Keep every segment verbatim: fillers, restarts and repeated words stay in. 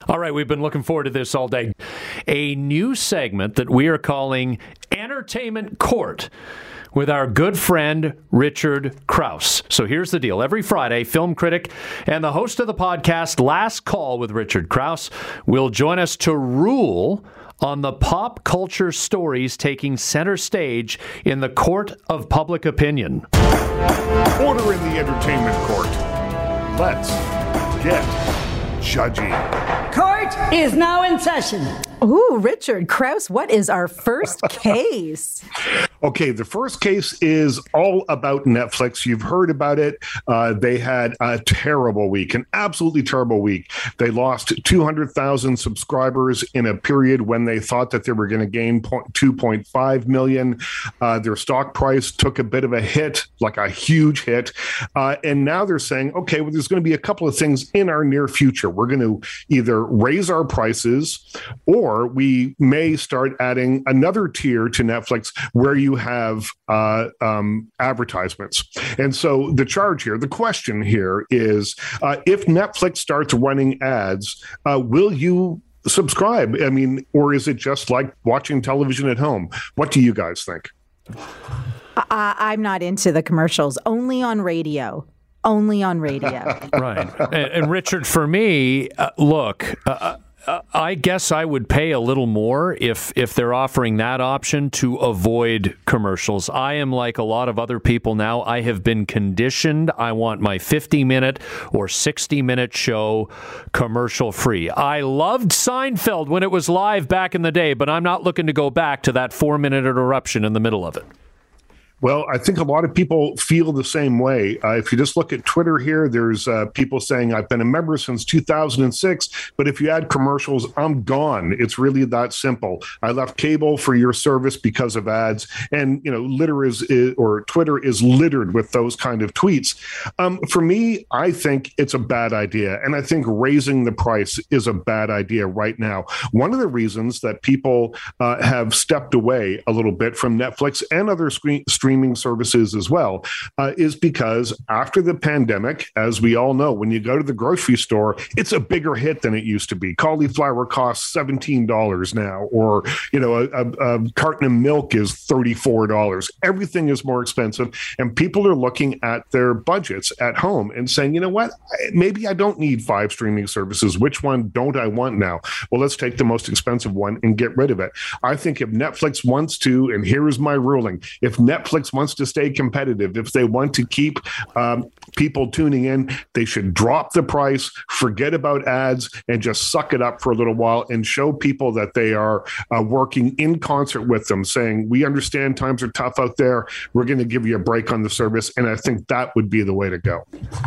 All right, we've been looking forward to this all day. A new segment that we are calling Entertainment Court with our good friend Richard Krause. So here's the deal. Every Friday, film critic and the host of the podcast Last Call with Richard Krause will join us to rule on the pop culture stories taking center stage in the court of public opinion. Order in the entertainment court. Let's get judgy. Court is now in session. Ooh, Richard Krause, what is our first case? Okay, the first case is all about Netflix. You've heard about it. Uh, they had a terrible week, an absolutely terrible week. They lost two hundred thousand subscribers in a period when they thought that they were going to gain two point five million. Uh, their stock price took a bit of a hit, like a huge hit. Uh, and now they're saying, okay, well, there's going to be a couple of things in our near future. We're going to either raise our prices or we may start adding another tier to Netflix where you have uh, um, advertisements. And so the charge here, the question here is, uh, if Netflix starts running ads, uh, will you subscribe? I mean, or is it just like watching television at home? What do you guys think? I- I'm not into the commercials, only on radio. Only on radio. Right. And, and Richard, for me, uh, look, uh, Uh, I guess I would pay a little more if if they're offering that option to avoid commercials. I am like a lot of other people now. I have been conditioned. I want my fifty-minute or sixty-minute show commercial-free. I loved Seinfeld when it was live back in the day, but I'm not looking to go back to that four-minute interruption in the middle of it. Well, I think a lot of people feel the same way. Uh, if you just look at Twitter here, there's uh, people saying, I've been a member since two thousand six, but if you add commercials, I'm gone. It's really that simple. I left cable for your service because of ads. And, you know, litter is, is or Twitter is littered with those kind of tweets. Um, for me, I think it's a bad idea. And I think raising the price is a bad idea right now. One of the reasons that people uh, have stepped away a little bit from Netflix and other screen streaming services as well, uh, is because after the pandemic, as we all know, when you go to the grocery store, it's a bigger hit than it used to be. Cauliflower costs seventeen dollars now, or, you know, a, a, a carton of milk is thirty-four dollars. Everything is more expensive, and people are looking at their budgets at home and saying, you know what, maybe I don't need five streaming services. Which one don't I want now? Well, let's take the most expensive one and get rid of it. I think if Netflix wants to, and here is my ruling, if Netflix wants to stay competitive, if they want to keep um, people tuning in, they should drop the price, forget about ads, and just suck it up for a little while and show people that they are uh, working in concert with them, saying, we understand times are tough out there. We're going to give you a break on the service. And I think that would be the way to go.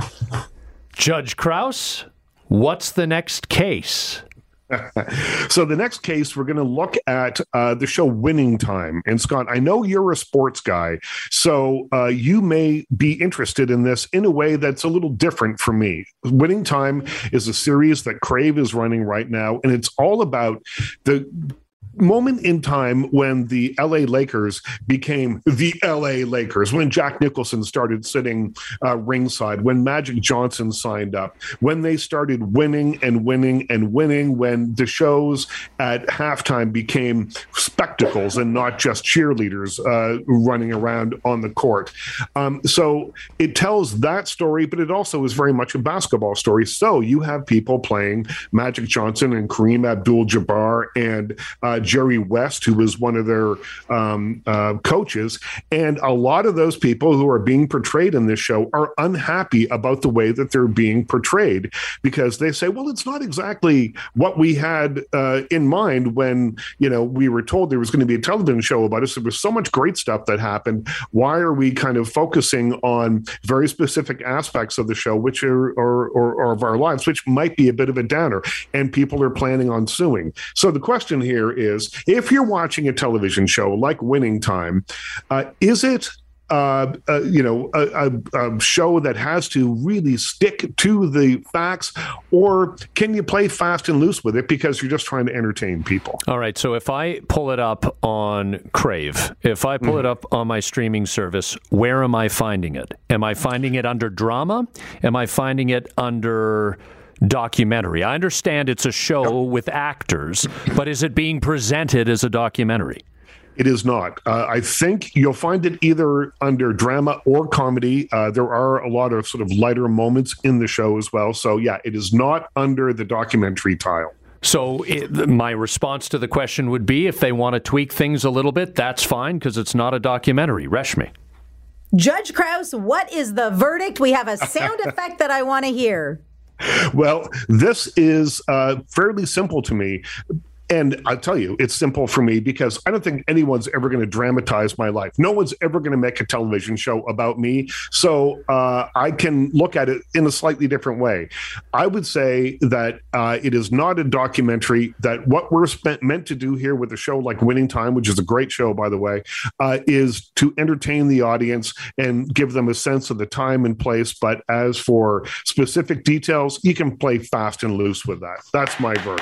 Judge Krause, what's the next case? So the next case, we're going to look at uh, the show Winning Time. And Scott, I know you're a sports guy, so uh, you may be interested in this in a way that's a little different for me. Winning Time is a series that Crave is running right now, and it's all about the moment in time when the L A Lakers became the L A Lakers, when Jack Nicholson started sitting uh, ringside, when Magic Johnson signed up, when they started winning and winning and winning, when the shows at halftime became spectacles and not just cheerleaders uh, running around on the court. Um, so it tells that story, but it also is very much a basketball story. So you have people playing Magic Johnson and Kareem Abdul-Jabbar and uh, Jerry West, who was one of their um, uh, coaches. And a lot of those people who are being portrayed in this show are unhappy about the way that they're being portrayed, because they say, well, it's not exactly what we had uh, in mind when, you know, we were told there was going to be a television show about us. There was so much great stuff that happened. Why are we kind of focusing on very specific aspects of the show, which are or, or, or of our lives, which might be a bit of a downer, and people are planning on suing. So the question here is, if you're watching a television show like Winning Time, uh, is it Uh, uh, you know, a, a, a show that has to really stick to the facts, or can you play fast and loose with it because you're just trying to entertain people? All right. So if I pull it up on Crave, if I pull mm-hmm. it up on my streaming service, where am I finding it? Am I finding it under drama? Am I finding it under documentary? I understand it's a show with actors, but is it being presented as a documentary? It is not. Uh, I think you'll find it either under drama or comedy. Uh, there are a lot of sort of lighter moments in the show as well. So, yeah, it is not under the documentary tile. So it, my response to the question would be, if they want to tweak things a little bit, that's fine, because it's not a documentary. Reshmi. Judge Krause, what is the verdict? We have a sound effect that I want to hear. Well, this is uh, fairly simple to me. And I'll tell you, it's simple for me because I don't think anyone's ever going to dramatize my life. No one's ever going to make a television show about me. So uh, I can look at it in a slightly different way. I would say that uh, it is not a documentary, that what we're spent, meant to do here with a show like Winning Time, which is a great show, by the way, uh, is to entertain the audience and give them a sense of the time and place. But as for specific details, you can play fast and loose with that. That's my verdict.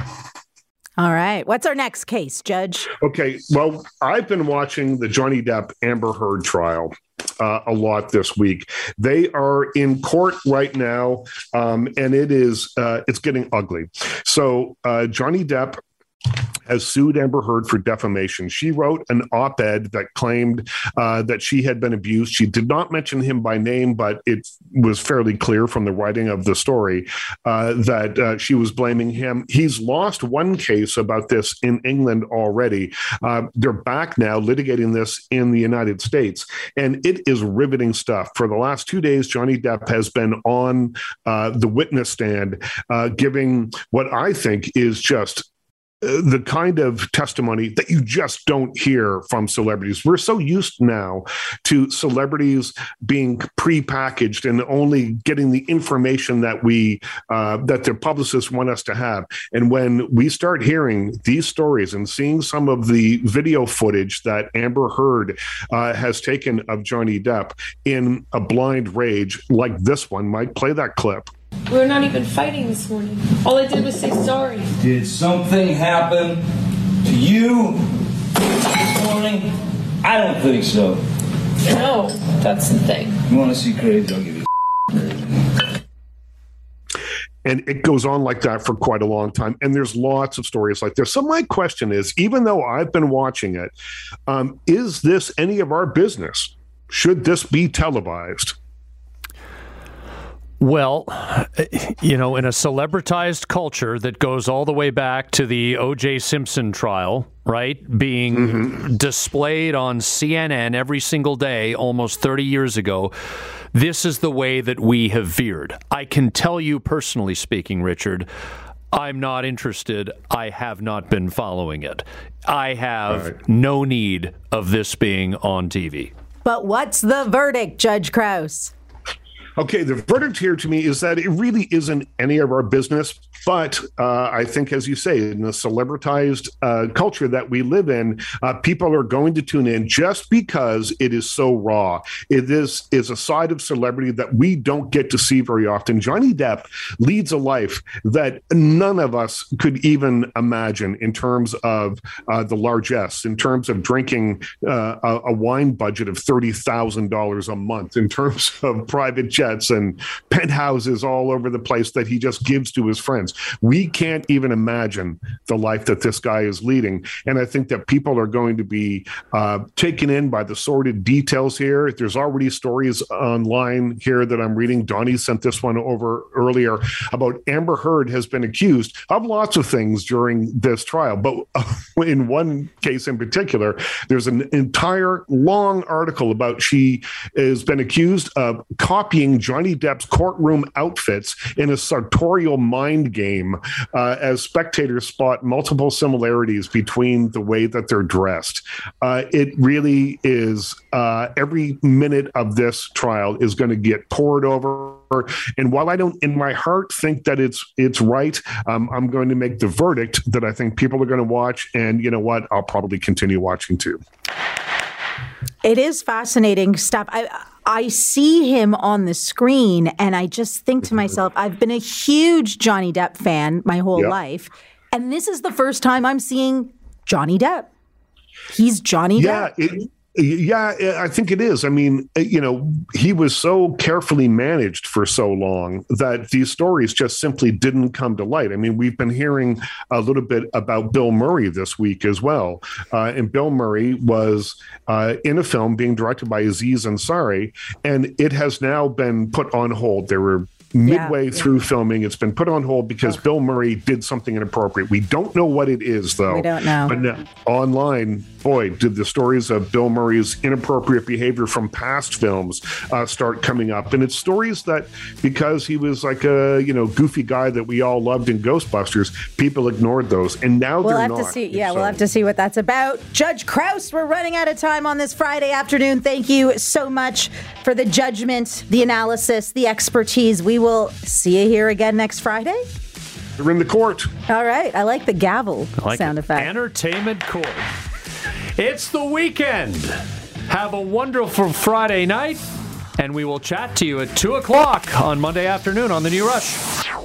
All right. What's our next case, Judge? Okay. Well, I've been watching the Johnny Depp Amber Heard trial uh, a lot this week. They are in court right now, um, and it is uh, it's getting ugly. So uh, Johnny Depp has sued Amber Heard for defamation. She wrote an op-ed that claimed uh, that she had been abused. She did not mention him by name, but it was fairly clear from the writing of the story uh, that uh, she was blaming him. He's lost one case about this in England already. Uh, they're back now litigating this in the United States, and it is riveting stuff. For the last two days, Johnny Depp has been on uh, the witness stand, uh, giving what I think is just the kind of testimony that you just don't hear from celebrities. We're so used now to celebrities being prepackaged and only getting the information that we uh, that their publicists want us to have. And when we start hearing these stories and seeing some of the video footage that Amber Heard uh, has taken of Johnny Depp in a blind rage like this one, Mike, play that clip. We were not even fighting this morning. All I did was say sorry. Did something happen to you this morning? I don't think so. No, that's the thing. You want to see crazy? I'll give you crazy. And it goes on like that for quite a long time. And there's lots of stories like this. So my question is, even though I've been watching it, um, is this any of our business? Should this be televised? Well, you know, in a celebritized culture that goes all the way back to the O J Simpson trial, right, being mm-hmm. displayed on C N N every single day almost thirty years ago, this is the way that we have veered. I can tell you personally speaking, Richard, I'm not interested. I have not been following it. I have right. no need of this being on T V. But what's the verdict, Judge Krause? Okay, the verdict here to me is that it really isn't any of our business. But uh, I think, as you say, in the celebritized uh, culture that we live in, uh, people are going to tune in just because it is so raw. It is, is a side of celebrity that we don't get to see very often. Johnny Depp leads a life that none of us could even imagine in terms of uh, the largesse, in terms of drinking uh, a, a wine budget of thirty thousand dollars a month, in terms of private jets and penthouses all over the place that he just gives to his friends. We can't even imagine the life that this guy is leading. And I think that people are going to be uh, taken in by the sordid details here. There's already stories online here that I'm reading. Donnie sent this one over earlier about Amber Heard has been accused of lots of things during this trial. But in one case in particular, there's an entire long article about she has been accused of copying Johnny Depp's courtroom outfits in a sartorial mind game uh, as spectators spot multiple similarities between the way that they're dressed. Uh, it really is, uh, every minute of this trial is going to get poured over. And while I don't in my heart think that it's it's right, um, I'm going to make the verdict that I think people are going to watch. And you know what? I'll probably continue watching too. It is fascinating stuff. I I see him on the screen and I just think to myself, I've been a huge Johnny Depp fan my whole yep. life. And this is the first time I'm seeing Johnny Depp. He's Johnny yeah, Depp. It, Yeah, I think it is. I mean, you know, he was so carefully managed for so long that these stories just simply didn't come to light. I mean, we've been hearing a little bit about Bill Murray this week as well. Uh, and Bill Murray was uh, in a film being directed by Aziz Ansari, and it has now been put on hold. There were midway yeah, through yeah. filming, it's been put on hold because oh. Bill Murray did something inappropriate. We don't know what it is, though. We don't know. But now, online, boy, did the stories of Bill Murray's inappropriate behavior from past films uh, start coming up. And it's stories that, because he was like a, you know, goofy guy that we all loved in Ghostbusters, people ignored those. And now we'll they're have not. To see, yeah, so. we'll have to see what that's about. Judge Krause, we're running out of time on this Friday afternoon. Thank you so much for the judgment, the analysis, the expertise. We will see you here again next Friday. You're in the court. All right. I like the gavel like sound it. effect. Entertainment court. It's the weekend. Have a wonderful Friday night, and we will chat to you at two o'clock on Monday afternoon on The New Rush.